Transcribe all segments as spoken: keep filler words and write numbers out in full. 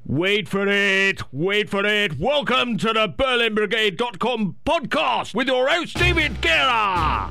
Wait for it, wait for it. Welcome to the Berlin Brigade dot com podcast with your host, David Guerra.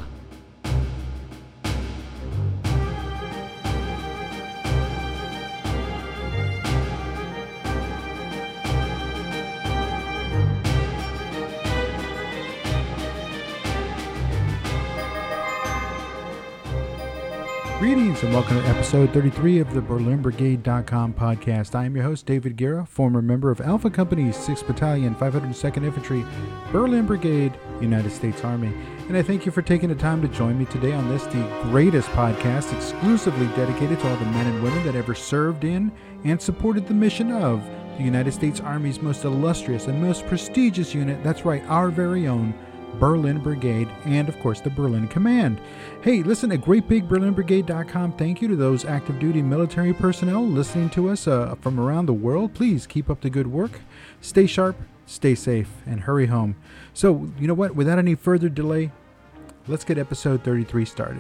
Greetings and welcome to episode thirty-three of the Berlin Brigade dot com podcast. I am your host, David Guerra, former member of Alpha Company's sixth Battalion, five hundred second Infantry, Berlin Brigade, United States Army. And I thank you for taking the time to join me today on this, the greatest podcast exclusively dedicated to all the men and women that ever served in and supported the mission of the United States Army's most illustrious and most prestigious unit. That's right, our very own Berlin Brigade, and of course the Berlin Command. Hey, listen, a great big Berlin Brigade dot com thank you to those active duty military personnel listening to us uh, from around the world. Please keep up the good work. Stay sharp, stay safe, and hurry home. So, you know what? Without any further delay, let's get episode thirty-three started.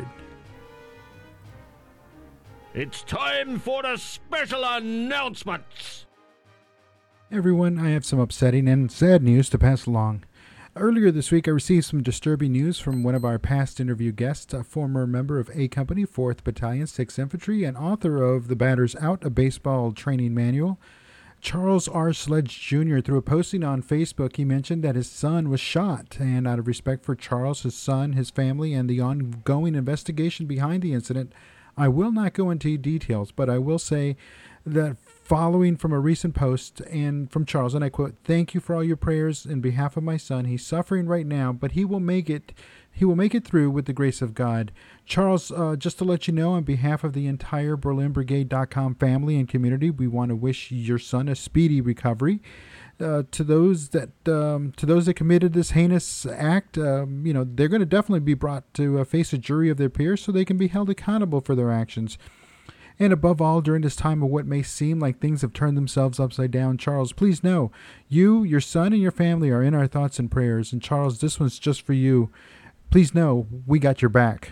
It's time for the special announcements. Everyone, I have some upsetting and sad news to pass along. Earlier this week, I received some disturbing news from one of our past interview guests, a former member of A Company, fourth Battalion, sixth Infantry, and author of The Batter's Out, a baseball training manual. Charles R. Sledge Junior Through a posting on Facebook, he mentioned that his son was shot, and out of respect for Charles, his son, his family, and the ongoing investigation behind the incident, I will not go into details, but I will say that following from a recent post and from Charles, and I quote, "Thank you for all your prayers in behalf of my son. He's suffering right now, but he will make it. He will make it through with the grace of God." Charles, uh, just to let you know, on behalf of the entire Berlin Brigade dot com family and community, we want to wish your son a speedy recovery. Uh, to those that um, to those that committed this heinous act, um, you know, they're going to definitely be brought to uh, face a jury of their peers, so they can be held accountable for their actions. And above all, during this time of what may seem like things have turned themselves upside down, Charles, please know, you, your son, and your family are in our thoughts and prayers. And Charles, this one's just for you. Please know, we got your back.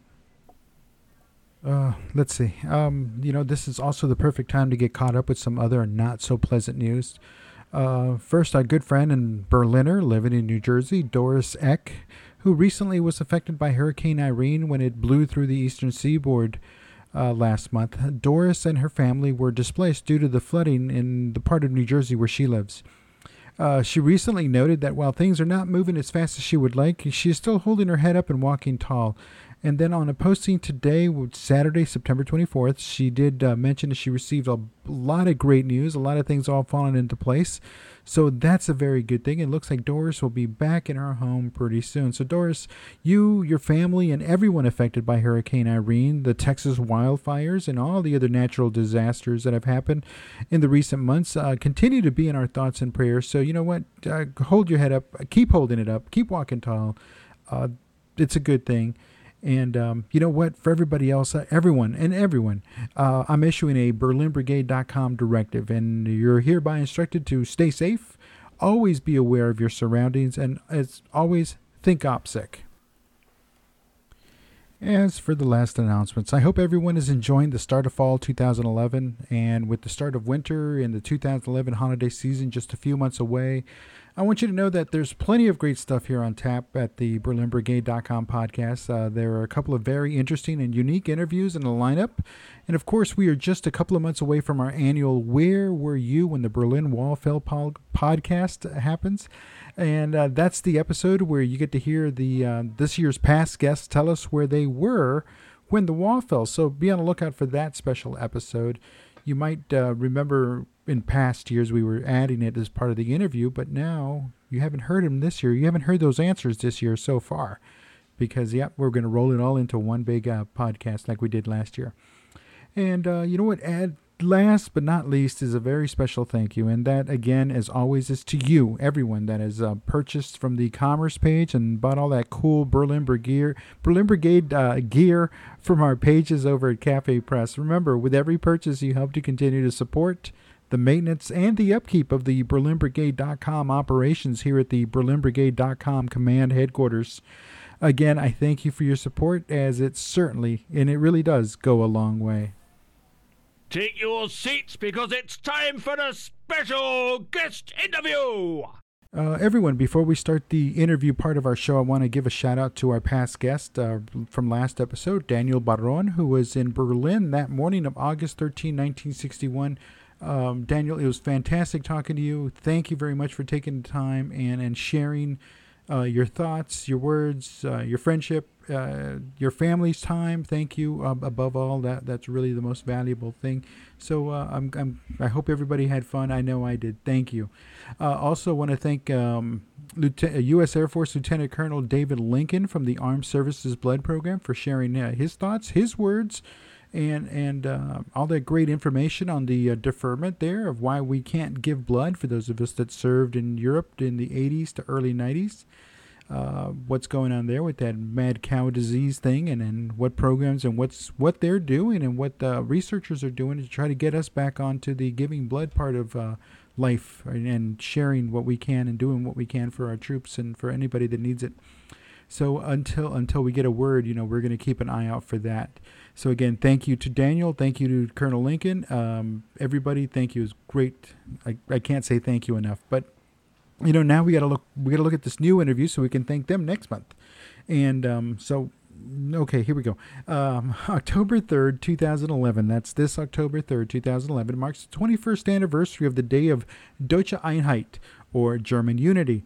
Uh, let's see. Um, you know, this is also the perfect time to get caught up with some other not so pleasant news. Uh, first, our good friend and Berliner living in New Jersey, Doris Eck, who recently was affected by Hurricane Irene when it blew through the eastern seaboard Uh, last month. Doris and her family were displaced due to the flooding in the part of New Jersey where she lives. Uh, she recently noted that while things are not moving as fast as she would like, she is still holding her head up and walking tall. And then on a posting today, Saturday, September twenty-fourth, she did uh, mention that she received a lot of great news, a lot of things all falling into place. So that's a very good thing. It looks like Doris will be back in her home pretty soon. So Doris, you, your family, and everyone affected by Hurricane Irene, the Texas wildfires, and all the other natural disasters that have happened in the recent months, uh, continue to be in our thoughts and prayers. So you know what? Uh, hold your head up. Keep holding it up. Keep walking tall. Uh, it's a good thing. And um, you know what? For everybody else, uh, everyone and everyone, uh, I'm issuing a Berlin Brigade dot com directive, and you're hereby instructed to stay safe, always be aware of your surroundings, and as always, think OPSEC. As for the last announcements, I hope everyone is enjoying the start of fall two thousand eleven, and with the start of winter and the two thousand eleven holiday season just a few months away, I want you to know that there's plenty of great stuff here on tap at the Berlin Brigade dot com podcast. Uh, there are a couple of very interesting and unique interviews in the lineup. And of course, we are just a couple of months away from our annual Where Were You When the Berlin Wall Fell po- podcast happens. And uh, that's the episode where you get to hear the uh, this year's past guests tell us where they were when the wall fell. So be on the lookout for that special episode. You might uh, remember in past years we were adding it as part of the interview, but now you haven't heard him this year. You haven't heard those answers this year so far because, yeah, we're going to roll it all into one big uh, podcast like we did last year. And uh, you know what? Add, last but not least is a very special thank you. And that, again, as always, is to you, everyone that has uh, purchased from the commerce page and bought all that cool Berlin Brigade, Berlin Brigade uh, gear from our pages over at Cafe Press. Remember, with every purchase, you help to continue to support the maintenance and the upkeep of the Berlin Brigade dot com operations here at the Berlin Brigade dot com command headquarters. Again, I thank you for your support, as it certainly, and it really does, go a long way. Take your seats because it's time for the special guest interview. Uh, everyone, before we start the interview part of our show, I want to give a shout out to our past guest uh, from last episode, Daniel Barron, who was in Berlin that morning of August thirteenth, nineteen sixty-one. Um, Daniel, it was fantastic talking to you. Thank you very much for taking the time and, and sharing uh, your thoughts, your words, uh, your friendship, uh, your family's time. Thank you. Uh, above all, that that's really the most valuable thing. So uh, I'm, I'm, I hope everybody had fun. I know I did. Thank you. Uh, also want to thank um, Lieutenant, U S Air Force Lieutenant Colonel David Lincoln from the Armed Services Blood Program for sharing uh, his thoughts, his words, and and uh, all that great information on the uh, deferment there of why we can't give blood for those of us that served in Europe in the eighties to early nineties. Uh, what's going on there with that mad cow disease thing, and, and what programs and what's what they're doing and what uh, researchers are doing to try to get us back onto the giving blood part of uh, life and, and sharing what we can and doing what we can for our troops and for anybody that needs it. So until until we get a word, you know, we're going to keep an eye out for that. So again, thank you to Daniel. Thank you to Colonel Lincoln. Um, everybody, thank you. It was great. I, I can't say thank you enough. But you know, now we got to look. We got to look at this new interview so we can thank them next month. And um, so, okay, here we go. Um, October third, two thousand eleven. That's this October third, two thousand eleven. Marks the twenty-first anniversary of the day of Deutsche Einheit, or German Unity.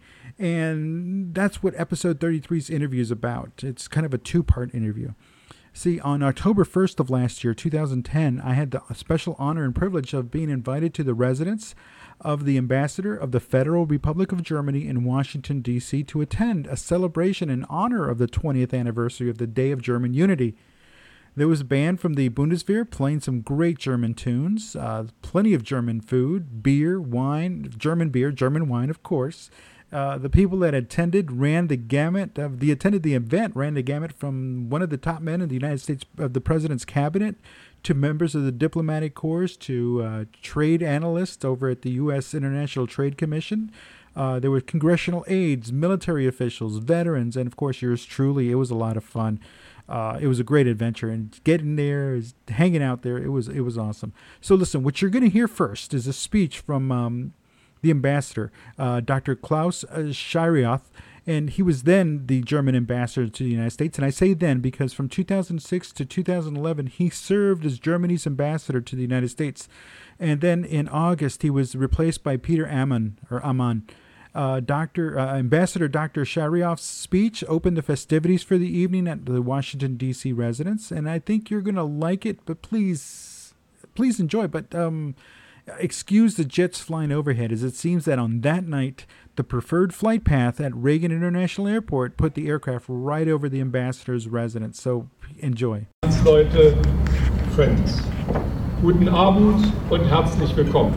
And that's what episode thirty-three's interview is about. It's kind of a two-part interview. See, on October first of last year, two thousand ten, I had the special honor and privilege of being invited to the residence of the ambassador of the Federal Republic of Germany in Washington, D C to attend a celebration in honor of the twentieth anniversary of the Day of German Unity. There was a band from the Bundeswehr playing some great German tunes, uh, plenty of German food, beer, wine, German beer, German wine, of course. Uh, the people that attended ran the gamut of the attended the event ran the gamut from one of the top men in the United States of the President's cabinet to members of the diplomatic corps to uh, trade analysts over at the U S International Trade Commission. Uh, there were congressional aides, military officials, veterans, and of course yours truly. It was a lot of fun. Uh, it was a great adventure, and getting there, is hanging out there, it was it was awesome. So listen, what you're going to hear first is a speech from Um, the ambassador, uh, Doctor Klaus uh, Schirioth, and he was then the German ambassador to the United States. And I say then because from two thousand six to two thousand eleven, he served as Germany's ambassador to the United States. And then in August, he was replaced by Peter Ammann, or Ammann. Uh, Doctor uh, Ambassador Doctor Schirioth's speech opened the festivities for the evening at the Washington, D C residence. And I think you're going to like it, but please, please enjoy. But, um... excuse the jets flying overhead, as it seems that on that night, the preferred flight path at Reagan International Airport put the aircraft right over the ambassador's residence. So enjoy. Leute, friends, guten Abend und herzlich willkommen.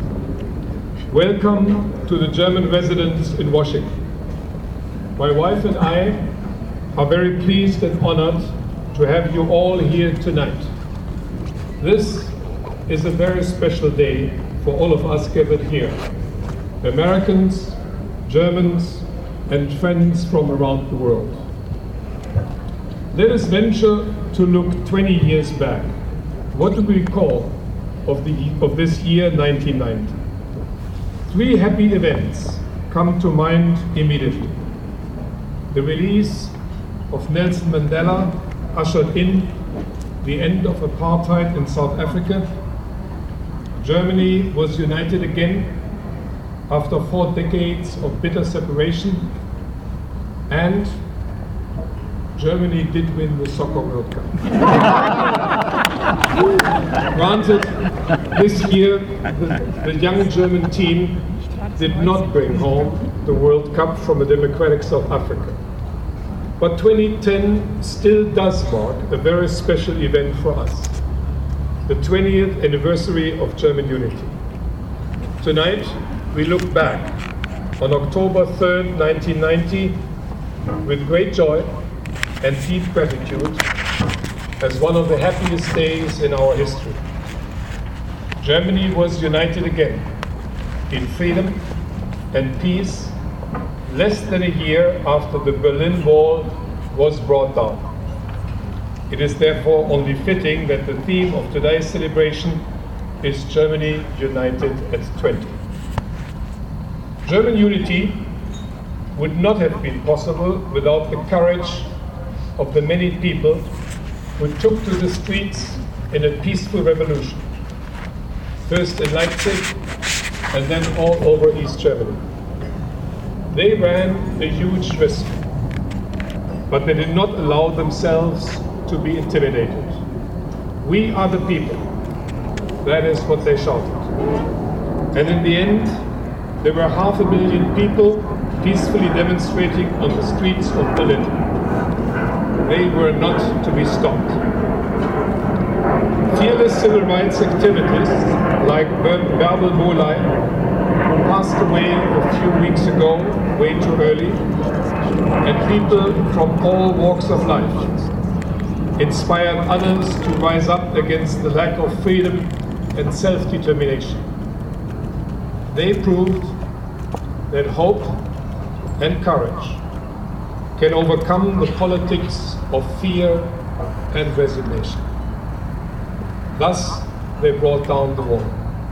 Welcome to the German residence in Washington. My wife and I are very pleased and honored to have you all here tonight. This is a very special day for all of us gathered here. Americans, Germans, and friends from around the world. Let us venture to look twenty years back. What do we recall of, the, of this year nineteen ninety? Three happy events come to mind immediately. The release of Nelson Mandela ushered in the end of apartheid in South Africa. Germany was united again after four decades of bitter separation, and Germany did win the Soccer World Cup. Granted, this year the, the young German team did not bring home the World Cup from a democratic South Africa. But twenty ten still does mark a very special event for us. The twentieth anniversary of German unity. Tonight, we look back on October third, nineteen ninety, with great joy and deep gratitude as one of the happiest days in our history. Germany was united again in freedom and peace less than a year after the Berlin Wall was brought down. It is therefore only fitting that the theme of today's celebration is Germany united at twenty. German unity would not have been possible without the courage of the many people who took to the streets in a peaceful revolution, first in Leipzig and then all over East Germany. They ran a huge risk, but they did not allow themselves to be intimidated. We are the people. That is what they shouted. And in the end, there were half a million people peacefully demonstrating on the streets of Berlin. They were not to be stopped. Fearless civil rights activists like Bärbel Bohley, who passed away a few weeks ago, way too early, and people from all walks of life inspired others to rise up against the lack of freedom and self-determination. They proved that hope and courage can overcome the politics of fear and resignation. Thus, they brought down the wall.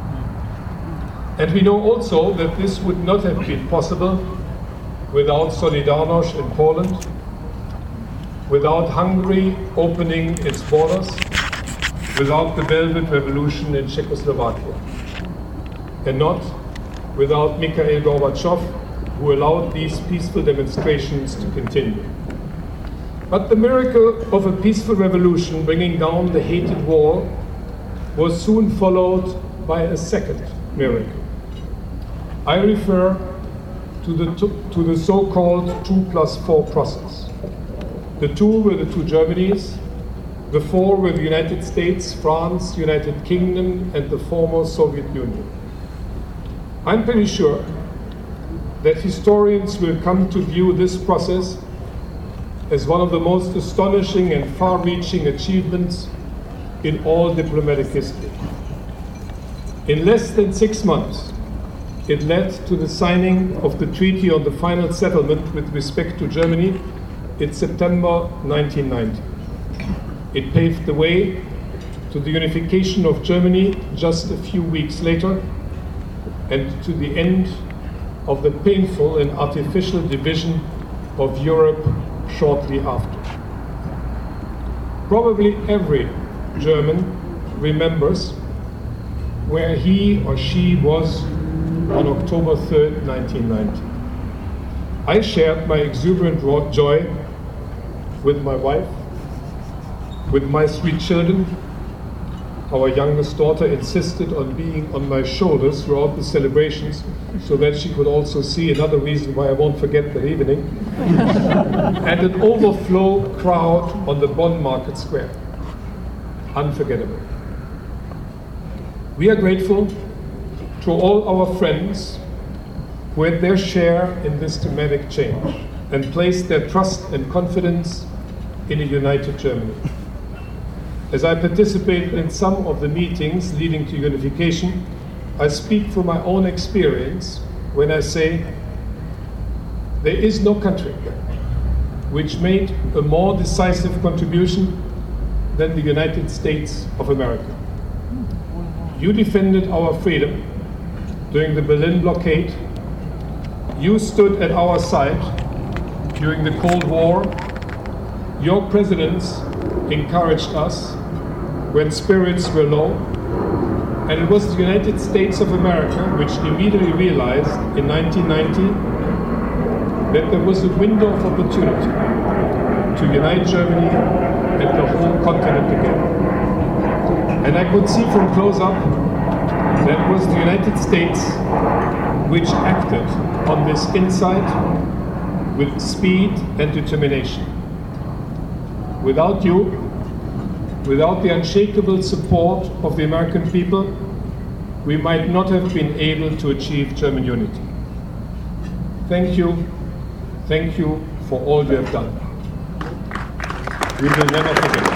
And we know also that this would not have been possible without Solidarność in Poland, without Hungary opening its borders, without the Velvet Revolution in Czechoslovakia, and not without Mikhail Gorbachev, who allowed these peaceful demonstrations to continue. But the miracle of a peaceful revolution bringing down the hated wall was soon followed by a second miracle. I refer to the, to the so-called two plus four process. The two were the two Germanys, the four were the United States, France, United Kingdom, and the former Soviet Union. I'm pretty sure that historians will come to view this process as one of the most astonishing and far-reaching achievements in all diplomatic history. In less than six months, it led to the signing of the treaty on the final settlement with respect to Germany in September nineteen ninety. It paved the way to the unification of Germany just a few weeks later, and to the end of the painful and artificial division of Europe shortly after. Probably every German remembers where he or she was on October third, nineteen ninety. I shared my exuberant joy with my wife, with my three children. Our youngest daughter insisted on being on my shoulders throughout the celebrations so that she could also see another reason why I won't forget that evening. And an overflow crowd on the Bonn Market Square. Unforgettable. We are grateful to all our friends who had their share in this dramatic change and placed their trust and confidence in a united Germany. As I participated in some of the meetings leading to unification, I speak from my own experience when I say there is no country which made a more decisive contribution than the United States of America. You defended our freedom during the Berlin blockade. You stood at our side during the Cold War. Your presidents encouraged us when spirits were low, and it was the United States of America which immediately realized in nineteen ninety that there was a window of opportunity to unite Germany and the whole continent again. And I could see from close up that it was the United States which acted on this insight with speed and determination. Without you, without the unshakable support of the American people, we might not have been able to achieve German unity. Thank you, thank you for all you have done. We will never forget.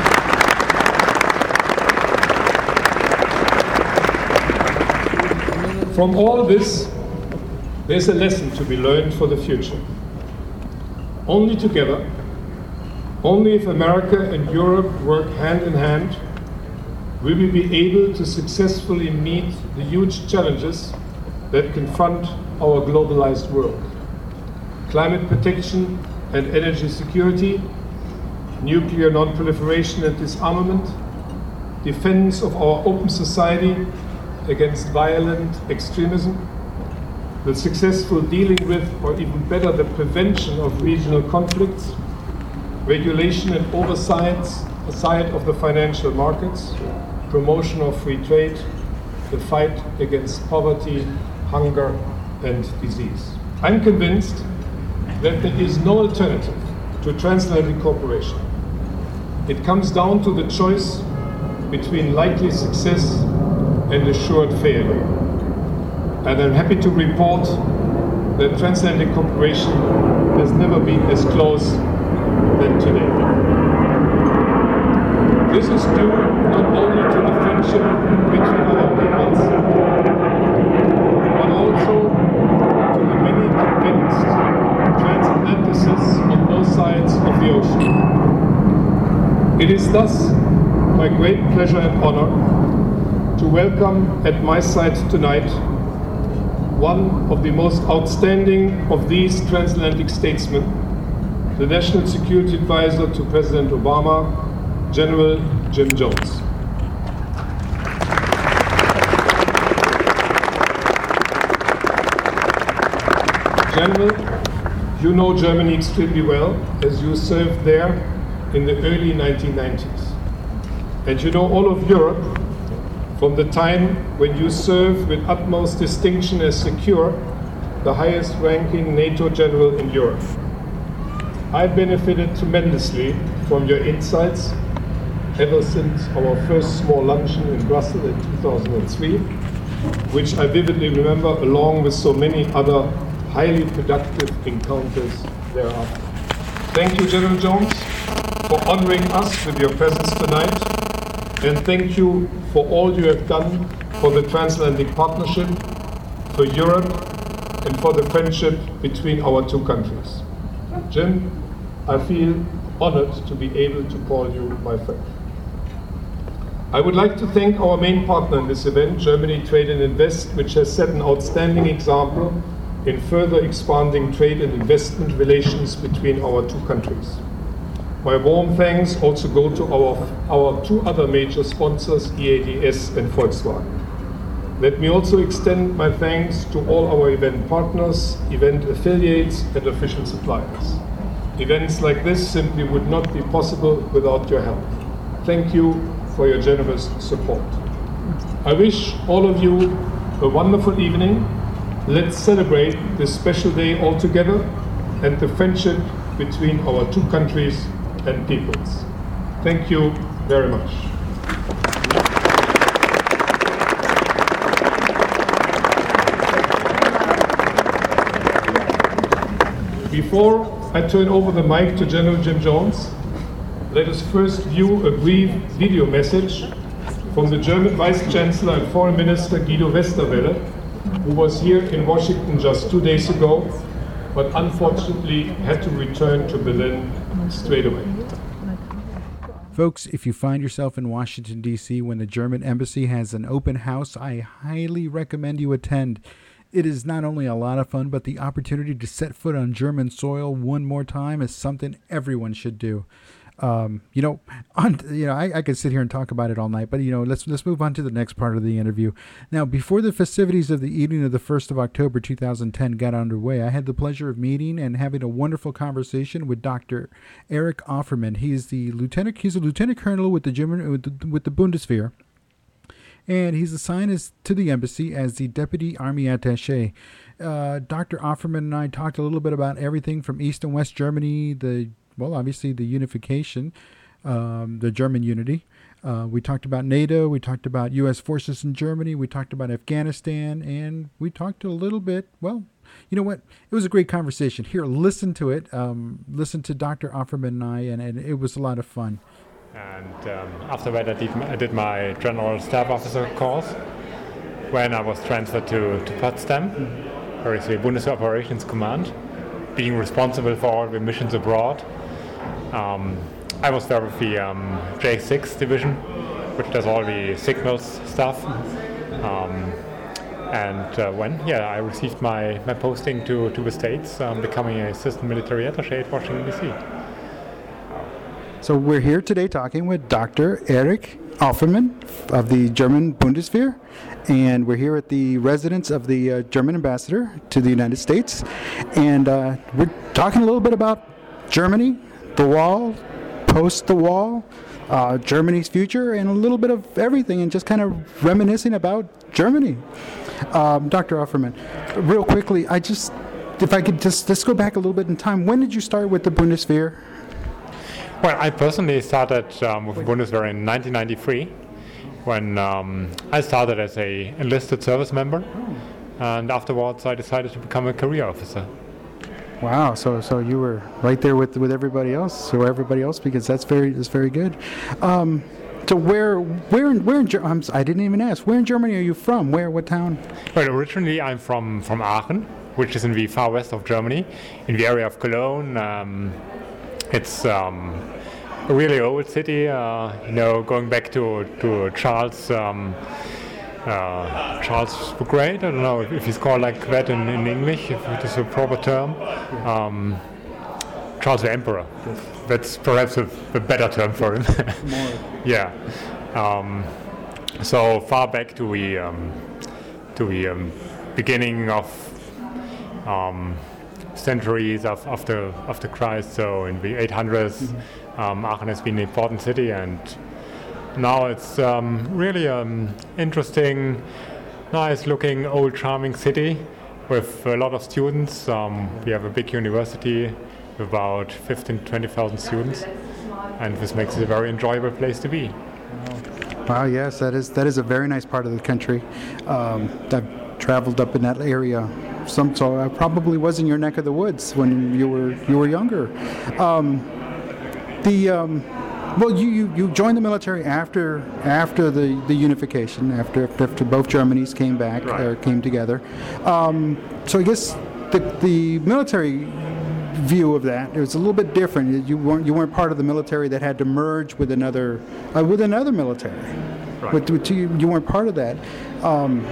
From all this, there's a lesson to be learned for the future. Only together, only if America and Europe work hand in hand, we will be able to successfully meet the huge challenges that confront our globalized world. Climate protection and energy security, nuclear non-proliferation and disarmament, defense of our open society against violent extremism, the successful dealing with, or even better, the prevention of regional conflicts, regulation and oversight aside of the financial markets, promotion of free trade, the fight against poverty, hunger, and disease. I'm convinced that there is no alternative to transatlantic cooperation. It comes down to the choice between likely success and assured failure. And I'm happy to report that transatlantic cooperation has never been as close than today. This is due not only to the friendship between our peoples, but also to the many convinced transatlanticists on both sides of the ocean. It is thus my great pleasure and honor to welcome at my side tonight one of the most outstanding of these transatlantic statesmen, the National Security Advisor to President Obama, General Jim Jones. General, you know Germany extremely well, as you served there in the early nineteen nineties. And you know all of Europe from the time when you served with utmost distinction as secure, the highest ranking NATO general in Europe. I benefited tremendously from your insights ever since our first small luncheon in Brussels in two thousand three, which I vividly remember, along with so many other highly productive encounters thereafter. Thank you, General Jones, for honoring us with your presence tonight, and thank you for all you have done for the transatlantic partnership, for Europe, and for the friendship between our two countries. Jim, I feel honored to be able to call you my friend. I would like to thank our main partner in this event, Germany Trade and Invest, which has set an outstanding example in further expanding trade and investment relations between our two countries. My warm thanks also go to our, our two other major sponsors, E A D S and Volkswagen. Let me also extend my thanks to all our event partners, event affiliates, and official suppliers. Events like this simply would not be possible without your help. Thank you for your generous support. I wish all of you a wonderful evening. Let's celebrate this special day all together and the friendship between our two countries and peoples. Thank you very much. Before I turn over the mic to General Jim Jones, let us first view a brief video message from the German Vice Chancellor and Foreign Minister Guido Westerwelle, who was here in Washington just two days ago, but unfortunately had to return to Berlin straight away. Folks, if you find yourself in Washington, D C when the German embassy has an open house, I highly recommend you attend. It is not only a lot of fun, but the opportunity to set foot on German soil one more time is something everyone should do. Um, you know, on, you know, I, I could sit here and talk about it all night, but you know, let's let's move on to the next part of the interview. Now, before the festivities of the evening of the first of October two thousand ten got underway, I had the pleasure of meeting and having a wonderful conversation with Doctor Eric Offerman. He is the lieutenant. He's a lieutenant colonel with the German with the, with the Bundeswehr, and he's assigned as, to the embassy as the deputy army attaché. Uh, Doctor Offerman and I talked a little bit about everything from East and West Germany, the Well, obviously the unification, um, the German unity. Uh, we talked about NATO. We talked about U S forces in Germany. We talked about Afghanistan. And we talked a little bit, well, you know what? It was a great conversation. Here, listen to it. Um, listen to Doctor Offerman and I, and, and it was a lot of fun. And um, after that, I did, I did my General Staff Officer course when I was transferred to, to Potsdam, mm-hmm. where is the Bundeswehr Operations Command, being responsible for all the missions abroad. Um, I was there with the um, J six division, which does all the signals stuff. Um, and uh, when yeah, I received my, my posting to, to the States, um, becoming an assistant military attaché at Washington D C. So we're here today talking with Doctor Erich Offermann of the German Bundeswehr, and we're here at the residence of the uh, German ambassador to the United States, and uh, we're talking a little bit about Germany, the wall, post the wall, uh, Germany's future, and a little bit of everything, and just kind of reminiscing about Germany. Um, Doctor Offermann, real quickly, I just, if I could just, just go back a little bit in time, when did you start with the Bundeswehr? Well, I personally started um, with the Bundeswehr in nineteen ninety-three, when um, I started as a enlisted service member, and afterwards I decided to become a career officer. Wow, so so you were right there with with everybody else, or everybody else, because that's very that's very good. Um, so where where in, where in Ger- I'm, I didn't even ask. Where in Germany are you from? Where, what town? Well, originally I'm from from Aachen, which is in the far west of Germany, in the area of Cologne. Um, It's um, a really old city, uh, you know, going back to to Charles um, uh, Charles the Great. I don't know if, if he's called like that in, in English, if it is a proper term. Um, Charles the Emperor. That's perhaps a, a better term for him. Yeah. Um, so far back to the um, to the um, beginning of. Um, centuries of, of the of the Christ, so in the eight hundreds, mm-hmm. um, Aachen has been an important city, and now it's um, really an interesting, nice-looking, old, charming city with a lot of students. Um, we have a big university with about fifteen to twenty thousand students, and this makes it a very enjoyable place to be. Wow, yes, that is that is a very nice part of the country. Um, I've traveled up in that area. Some, so I probably was in your neck of the woods when you were you were younger. Um, the um, well, you, you, you joined the military after after the, the unification, after after both Germanys came back right. or came together. Um, so I guess the the military view of that, it was a little bit different. You weren't you weren't part of the military that had to merge with another uh, with another military. Right. With, with you, you weren't part of that. Um,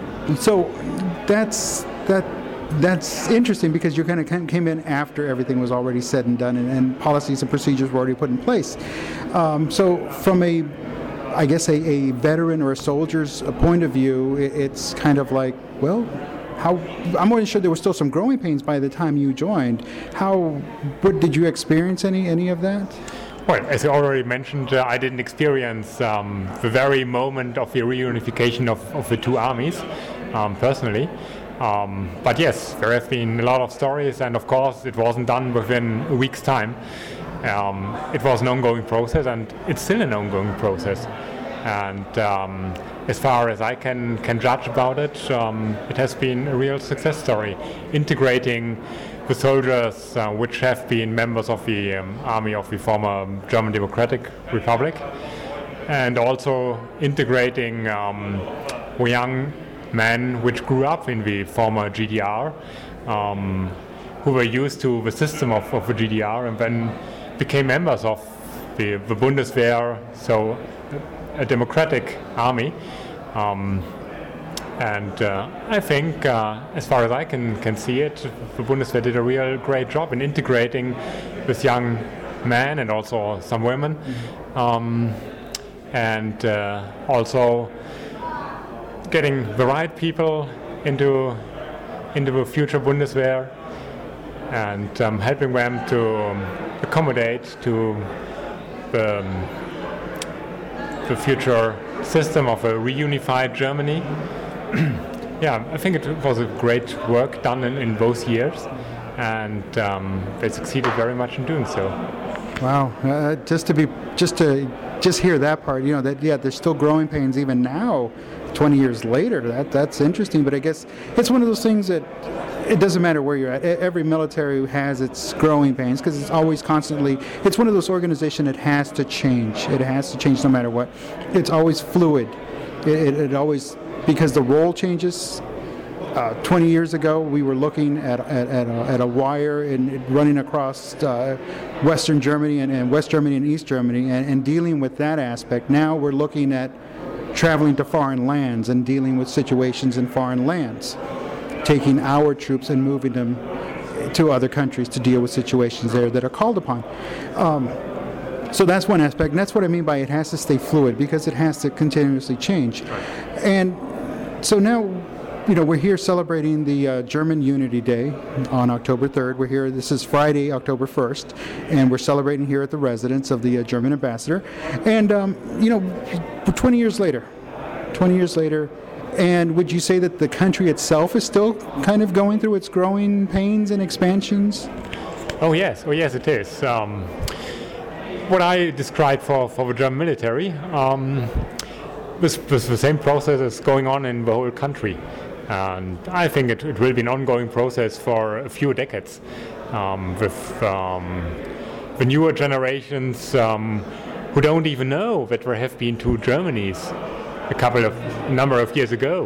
so that's. That that's interesting because you kind of came in after everything was already said and done, and, and policies and procedures were already put in place. Um, so, from a, I guess a, a veteran or a soldier's point of view, it, it's kind of like, well, how? I'm not sure there were still some growing pains by the time you joined. How? What, did you experience any any of that? Well, as I already mentioned, uh, I didn't experience um, the very moment of the reunification of, of the two armies um, personally. Um, but yes, there have been a lot of stories, and of course it wasn't done within a week's time. Um, it was an ongoing process, and it's still an ongoing process. And um, as far as I can, can judge about it, um, it has been a real success story, integrating the soldiers uh, which have been members of the um, army of the former German Democratic Republic, and also integrating um, young men which grew up in the former G D R, um, who were used to the system of, of the G D R, and then became members of the, the Bundeswehr, so a democratic army. Um, and uh, I think, uh, as far as I can, can see it, the Bundeswehr did a real great job in integrating this young men and also some women, um, and uh, also getting the right people into into the future Bundeswehr, and um, helping them to um, accommodate to the, um, the future system of a reunified Germany. Yeah, I think it was a great work done in, in both years, and um, they succeeded very much in doing so. Wow, uh, just to be just to just hear that part, you know, that yeah, there's still growing pains even now, twenty years later. That that's interesting, but I guess it's one of those things that it doesn't matter where you're at. Every military has its growing pains because it's always constantly. It's one of those organizations that has to change. It has to change no matter what. It's always fluid. It, it, it always because the role changes. Uh, twenty years ago, we were looking at at, at, a, at a wire and running across uh, Western Germany and, and West Germany and East Germany and, and dealing with that aspect. Now we're looking at traveling to foreign lands and dealing with situations in foreign lands, taking our troops and moving them to other countries to deal with situations there that are called upon. Um, so that's one aspect, and that's what I mean by it has to stay fluid, because it has to continuously change. Right. And so now, you know, we're here celebrating the uh, German Unity Day on October third. We're here, this is Friday, October first, and we're celebrating here at the residence of the uh, German ambassador. And, um, you know, twenty years later, twenty years later, and would you say that the country itself is still kind of going through its growing pains and expansions? Oh yes, oh yes it is. Um, what I described for, for the German military, um, was, was the same process is going on in the whole country. And I think it, it will be an ongoing process for a few decades, um, with um, the newer generations um, who don't even know that there have been two Germanys a couple of number of years ago.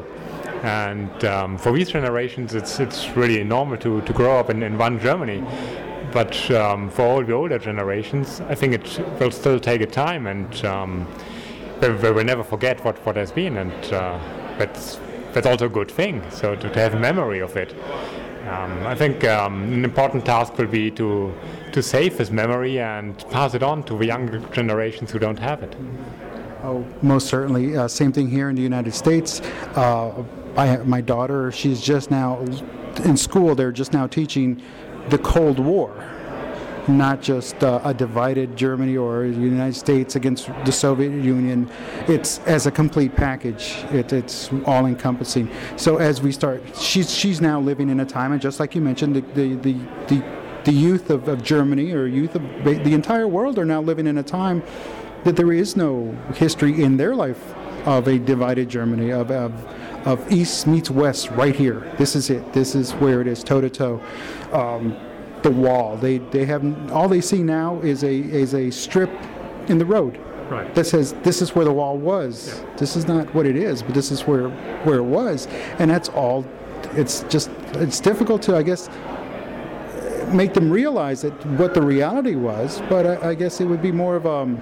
And um, for these generations, it's it's really normal to, to grow up in, in one Germany. But um, for all the older generations, I think it will still take a time, and um, they, they will never forget what, what has been, and uh, that's that's also a good thing. So to, to have a memory of it, um, I think um, an important task will be to to save this memory and pass it on to the younger generations who don't have it. Oh, most certainly. Uh, same thing here in the United States. Uh, I, my daughter, she's just now in school. They're just now teaching the Cold War, not just uh, a divided Germany or the United States against the Soviet Union. It's as a complete package. It, it's all-encompassing. So as we start, she's she's now living in a time, and just like you mentioned, the the the, the, the youth of, of Germany or youth of the entire world are now living in a time that there is no history in their life of a divided Germany, of, of of East meets West right here. This is it. This is where it is, toe to toe. Um, the wall. They they have all they see now is a is a strip in the road. Right. That says this is where the wall was. Yeah. This is not what it is, but this is where where it was, and that's all. It's just it's difficult to, I guess, make them realize that what the reality was. But I, I guess it would be more of a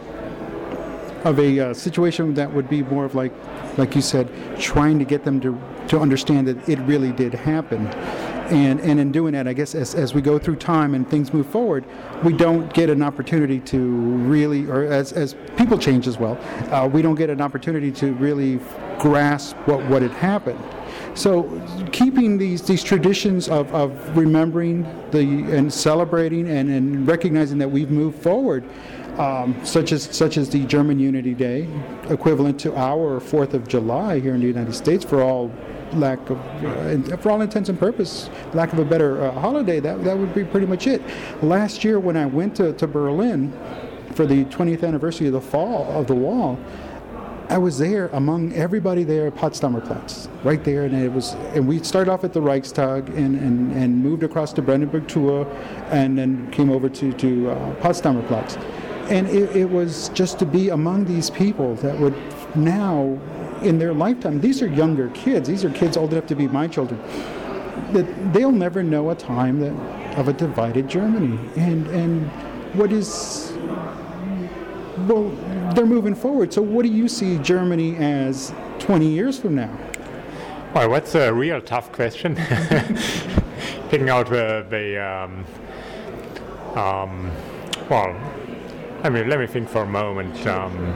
of a uh, situation that would be more of like, like you said, trying to get them to to understand that it really did happen. And and in doing that, I guess as, as we go through time and things move forward, we don't get an opportunity to really, or as, as people change as well, uh, we don't get an opportunity to really grasp what, what had happened. So keeping these these traditions of, of remembering the and celebrating and, and recognizing that we've moved forward, um, such as such as the German Unity Day, equivalent to our Fourth of July here in the United States, for all lack of, uh, for all intents and purposes, lack of a better uh, holiday, that that would be pretty much it. Last year when I went to, to Berlin for the twentieth anniversary of the fall of the wall, I was there among everybody there at Potsdamer Platz, right there, and it was, and we started off at the Reichstag and, and, and moved across to Brandenburg Tor, and then came over to to uh, Potsdamer Platz, and it, it was just to be among these people that would now, in their lifetime, these are younger kids, these are kids old enough to be my children, that they'll never know a time that of a divided Germany, and and what is. Well, they're moving forward. So what do you see Germany as twenty years from now? Well, that's a real tough question. Picking out the, the um, um, well, I mean, let me think for a moment. Um,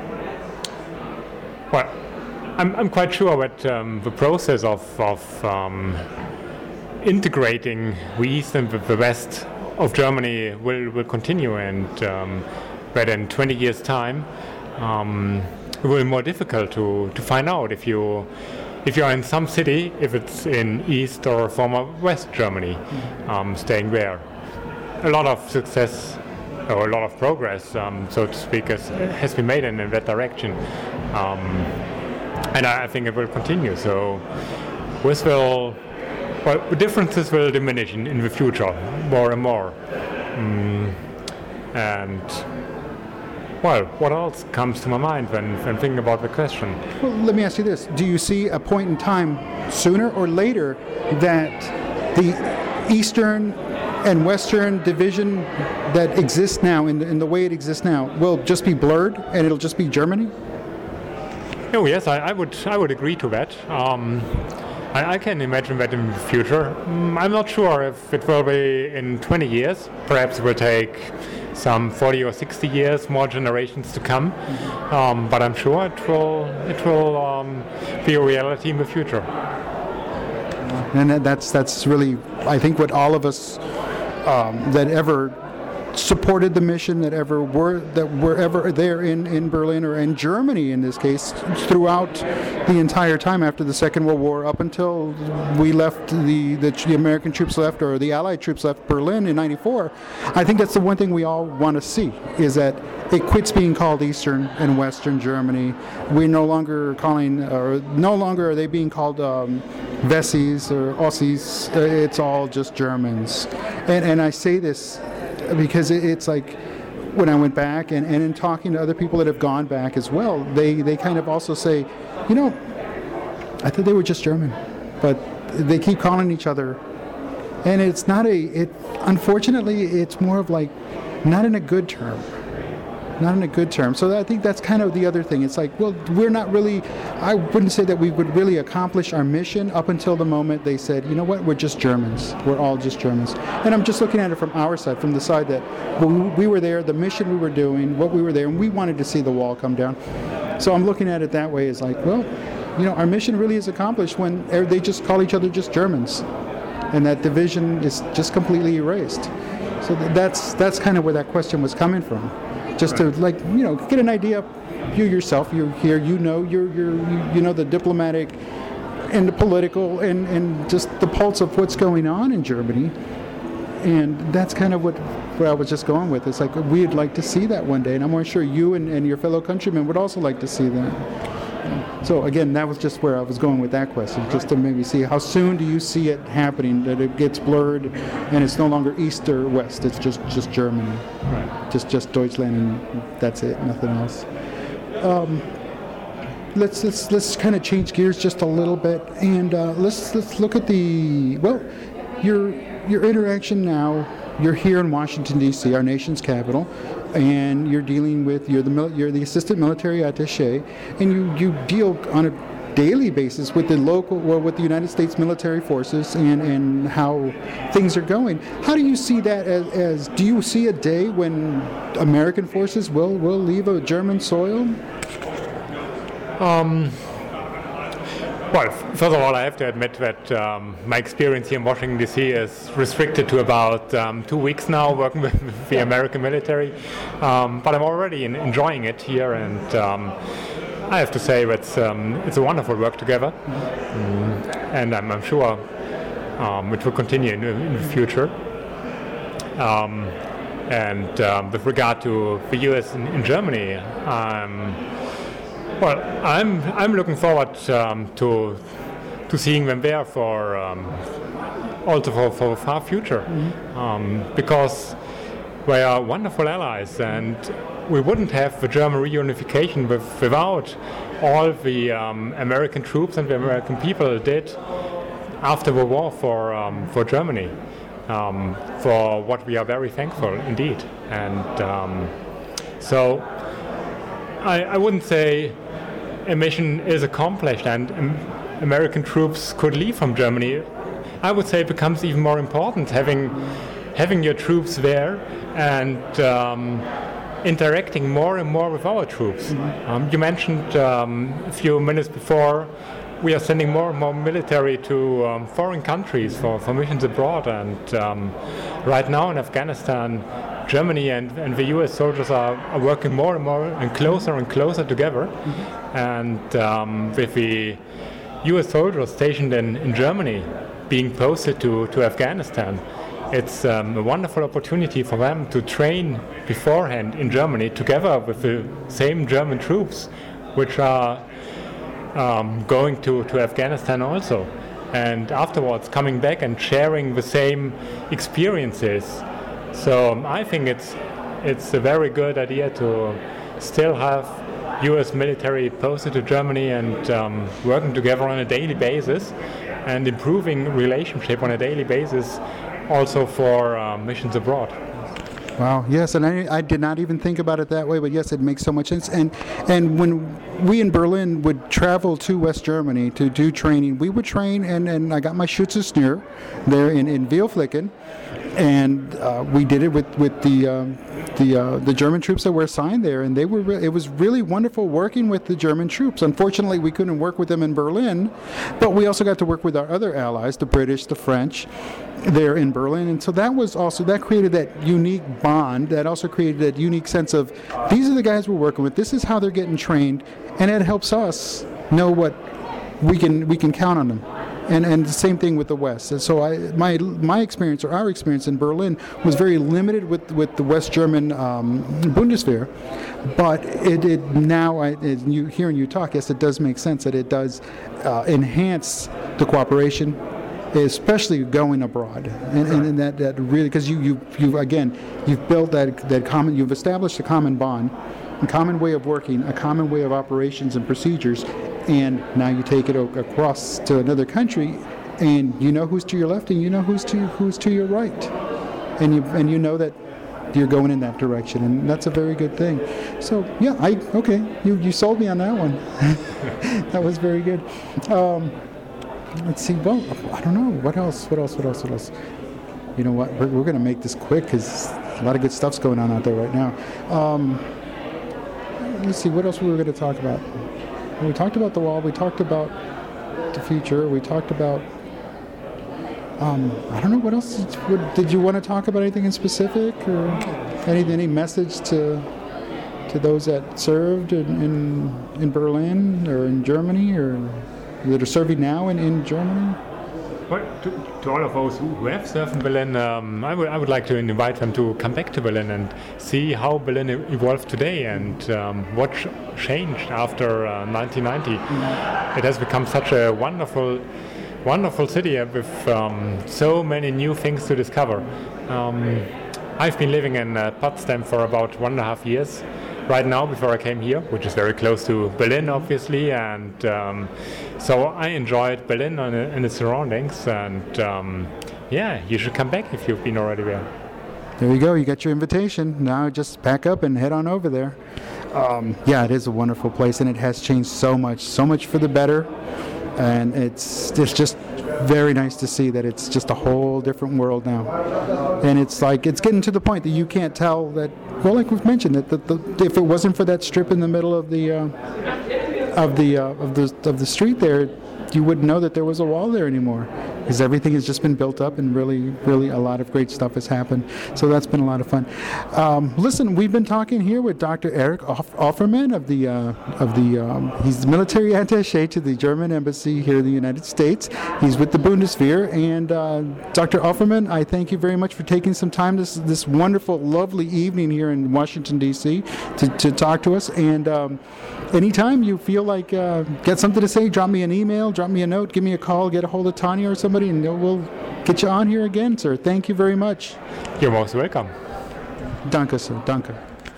well, I'm, I'm quite sure that um, the process of, of um, integrating the East and the, the West of Germany will, will continue, and um, but in twenty years' time, um, it will be more difficult to, to find out if you if you are in some city, if it's in East or former West Germany, um, staying there. A lot of success or a lot of progress, um, so to speak, has, has been made in, in that direction, um, and I, I think it will continue. So this will, well, the differences will diminish in, in the future more and more, um, and. Well, what else comes to my mind when, when thinking about the question? Well, let me ask you this. Do you see a point in time, sooner or later, that the Eastern and Western division that exists now, in the, in the way it exists now, will just be blurred and it'll just be Germany? Oh yes, I, I would I would agree to that. Um, I, I can imagine that in the future. Mm, I'm not sure if it will be in twenty years. Perhaps it will take some forty or sixty years, more generations to come. Um, but I'm sure it will it will um, be a reality in the future. And that's that's really, I think, what all of us um, that ever supported the mission, that ever were that were ever there in, in Berlin or in Germany in this case, throughout the entire time after the Second World War, up until we left the, the the American troops left, or the Allied troops left Berlin in ninety-four. I think that's the one thing we all want to see, is that it quits being called Eastern and Western Germany. We're no longer calling, or no longer are they being called um, Wessis or Ossis. It's all just Germans. And and I say this because it's like, when I went back and, and in talking to other people that have gone back as well, they, they kind of also say, you know, I thought they were just German, but they keep calling each other. And it's not a, it, unfortunately, it's more of like, not in a good term. Not in a good term. So I think that's kind of the other thing. It's like, well, we're not really, I wouldn't say that we would really accomplish our mission up until the moment they said, you know what, we're just Germans. We're all just Germans. And I'm just looking at it from our side, from the side that when we were there, the mission we were doing, what we were there, and we wanted to see the wall come down. So I'm looking at it that way, as like, well, you know, our mission really is accomplished when they just call each other just Germans. And that division is just completely erased. So that's that's kind of where that question was coming from. Just to, like, you know, get an idea. You yourself, you're here, you know, you're, you're, you know, the diplomatic and the political and, and just the pulse of what's going on in Germany. And that's kind of what, what I was just going with. It's like, we'd like to see that one day. And I'm more sure you and, and your fellow countrymen would also like to see that. So again, that was just where I was going with that question, just to maybe see how soon do you see it happening, that it gets blurred and it's no longer East or West, it's just, just Germany, Right. just just Deutschland, and that's it, nothing else. Um, let's let's let's kind of change gears just a little bit, and uh, let's let's look at the well, your your interaction now. You're here in Washington D C, our nation's capital, and you're dealing with you're the mil- you're the assistant military attaché, and you, you deal on a daily basis with the local or with the United States military forces and, and how things are going. How do you see that as, as do you see a day when American forces will, will leave a German soil? Um, well, first of all, I have to admit that um, my experience here in Washington, D C is restricted to about um, two weeks now, working with, with the American military. Um, but I'm already in, enjoying it here, and um, I have to say that um, it's a wonderful work together. Um, and I'm, I'm sure um, it will continue in, in the future. Um, and um, with regard to the U S and in Germany, um, well, I'm I'm looking forward um, to to seeing them there for um, also for for far future, mm-hmm. um, because they are wonderful allies, and we wouldn't have the German reunification with, without all the um, American troops and the American people did after the war for um, for Germany, um, for what we are very thankful indeed, and um, so I, I wouldn't say a mission is accomplished and um, American troops could leave from Germany. I would say it becomes even more important having having your troops there and um, interacting more and more with our troops. Mm-hmm. Um, you mentioned um, a few minutes before, we are sending more and more military to um, foreign countries for, for missions abroad, and um, right now in Afghanistan, Germany and, and the U S soldiers are, are working more and more and closer and closer together. Mm-hmm. And um, with the U S soldiers stationed in, in Germany being posted to, to Afghanistan, it's um, a wonderful opportunity for them to train beforehand in Germany together with the same German troops which are um, going to, to Afghanistan also. And afterwards coming back and sharing the same experiences. So um, I think it's it's a very good idea to still have U S military posted to Germany and um, working together on a daily basis and improving relationship on a daily basis also for uh, missions abroad. Wow, yes, and I, I did not even think about it that way, but yes, it makes so much sense. And and when we in Berlin would travel to West Germany to do training, we would train, and, and I got my Schutzesnür there in, in Weilflicken, and uh, we did it with, with the um, the uh, the German troops that were assigned there, and they were re- it was really wonderful working with the German troops. Unfortunately, we couldn't work with them in Berlin, but we also got to work with our other allies, the British, the French, there in Berlin, and so that was also that created that unique bond. That also created that unique sense of these are the guys we're working with. This is how they're getting trained, and it helps us know what we can we can count on them. And and the same thing with the West. And so I my my experience or our experience in Berlin was very limited with, with the West German um, Bundeswehr, but it, it now I, it, you hearing you talk, yes, it does make sense that it does uh, enhance the cooperation, especially going abroad, and, and, and that, that really because you you you again you've built that that common you've established a common bond, a common way of working, a common way of operations and procedures, and now you take it o- across to another country, and you know who's to your left and you know who's to who's to your right, and you and you know that you're going in that direction, and that's a very good thing. So yeah, I okay, you you sold me on that one. That was very good. Um, Let's see. Well, I don't know. What else? What else? What else? What else? You know what? We're, we're going to make this quick because a lot of good stuff's going on out there right now. Um, let's see. What else were we going to talk about? Well, we talked about the wall. We talked about the future. We talked about. Um, I don't know. What else? Did, what, did you want to talk about anything in specific, or any any message to to those that served in in, in Berlin or in Germany or that are serving now in, in Germany? Well, to, to all of those who, who have served in Berlin, um, I, would, I would like to invite them to come back to Berlin and see how Berlin evolved today and um, what ch- changed after uh, nineteen ninety. Mm-hmm. It has become such a wonderful, wonderful city with um, so many new things to discover. Um, I've been living in uh, Potsdam for about one and a half years right now before I came here, which is very close to Berlin, obviously, and um, so I enjoyed Berlin and, and its surroundings, and um, yeah, you should come back if you've been already there. There you go, you got your invitation. Now just pack up and head on over there. Um, yeah, it is a wonderful place, and it has changed so much, so much for the better, and it's, it's just very nice to see that it's just a whole different world now. And it's like, it's getting to the point that you can't tell that, well, like we've mentioned, that the, the, if it wasn't for that strip in the middle of the uh, of the uh, of the of the street there, you wouldn't know that there was a wall there anymore, because everything has just been built up, and really, really a lot of great stuff has happened. So that's been a lot of fun. Um, listen, we've been talking here with Doctor Eric Offerman of the uh, of the um, he's the military attaché to the German embassy here in the United States. He's with the Bundeswehr, and uh, Doctor Offerman, I thank you very much for taking some time this this wonderful, lovely evening here in Washington D C to, to talk to us. And um, anytime you feel like uh, got something to say, drop me an email. Drop me a note, give me a call, get a hold of Tanya or somebody, and we'll get you on here again, sir. Thank you very much. You're most welcome. Danke, sir. Danke.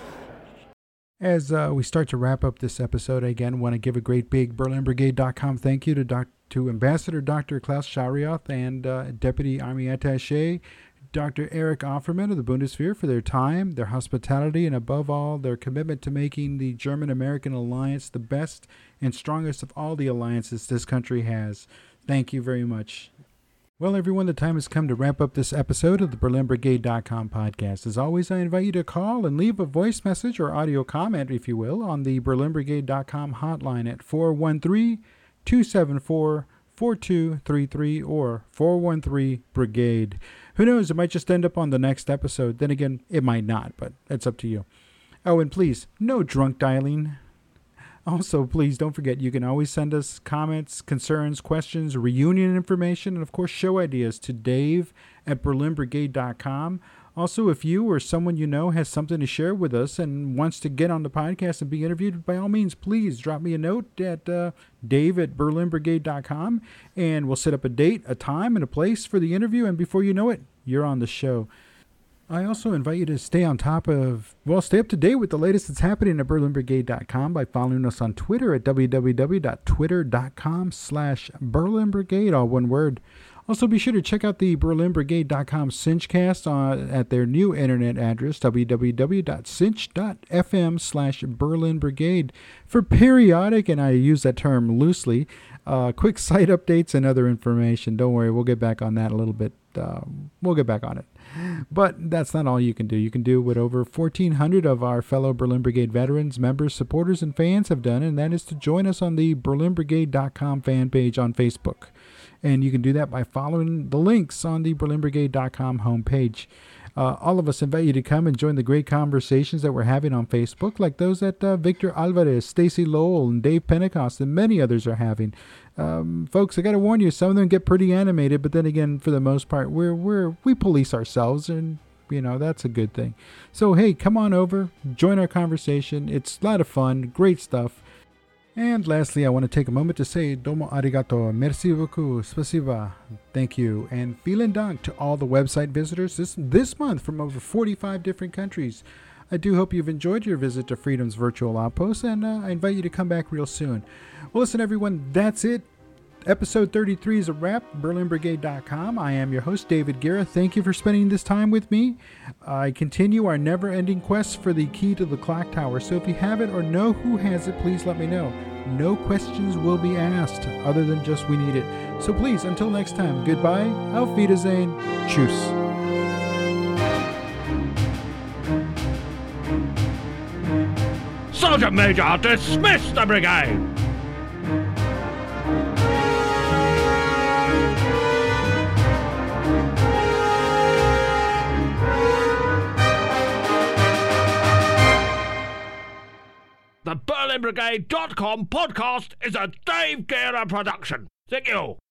As uh, we start to wrap up this episode, I again want to give a great big Berlin Brigade dot com thank you to doc- to Ambassador Doctor Klaus Scharioth and uh, Deputy Army Attaché Doctor Eric Offerman of the Bundeswehr for their time, their hospitality, and above all, their commitment to making the German-American alliance the best and strongest of all the alliances this country has. Thank you very much. Well, everyone, the time has come to wrap up this episode of the Berlin Brigade dot com podcast. As always, I invite you to call and leave a voice message or audio comment, if you will, on the Berlin Brigade dot com hotline at four one three, two seven four, four two three three or four one three Brigade. Who knows, it might just end up on the next episode. Then again, it might not, but it's up to you. Oh, and please, no drunk dialing. Also, please don't forget, you can always send us comments, concerns, questions, reunion information, and of course, show ideas to Dave at Berlin Brigade dot com. Also, if you or someone you know has something to share with us and wants to get on the podcast and be interviewed, by all means, please drop me a note at uh, Dave at Berlin Brigade dot com, and we'll set up a date, a time, and a place for the interview, and before you know it, you're on the show. I also invite you to stay on top of, well, stay up to date with the latest that's happening at Berlin Brigade dot com by following us on Twitter at w w w dot twitter dot com slash Berlin Brigade, all one word. Also, be sure to check out the Berlin Brigade dot com Cinchcast on, at their new internet address, w w w dot cinch dot f m slash Berlin Brigade, for periodic, and I use that term loosely, uh, quick site updates and other information. Don't worry, we'll get back on that a little bit. Uh, we'll get back on it. But that's not all you can do. You can do what over fourteen hundred of our fellow Berlin Brigade veterans, members, supporters, and fans have done, and that is to join us on the Berlin Brigade dot com fan page on Facebook. And you can do that by following the links on the Berlin Brigade dot com homepage. Uh, all of us invite you to come and join the great conversations that we're having on Facebook, like those that uh, Victor Alvarez, Stacy Lowell, and Dave Pentecost, and many others are having. Um, folks, I got to warn you, some of them get pretty animated, but then again, for the most part, we're we're we police ourselves, and you know that's a good thing. So hey, come on over, join our conversation. It's a lot of fun, great stuff. And lastly, I want to take a moment to say domo arigato, merci beaucoup, spasiba, thank you, and vielen dank to all the website visitors this this month from over forty-five different countries. I do hope you've enjoyed your visit to Freedom's Virtual Outpost, and uh, I invite you to come back real soon. Well, listen, everyone, that's it. Episode thirty-three is a wrap. Berlin Brigade dot com. I am your host, David Guerra. Thank you for spending this time with me. I continue our never-ending quest for the key to the clock tower. So if you have it or know who has it, please let me know. No questions will be asked other than just we need it. So please, until next time, goodbye, auf Wiedersehen, tschüss. Sergeant Major, dismiss the brigade! The Berlin Brigade dot com podcast is a Dave Guerra production. Thank you.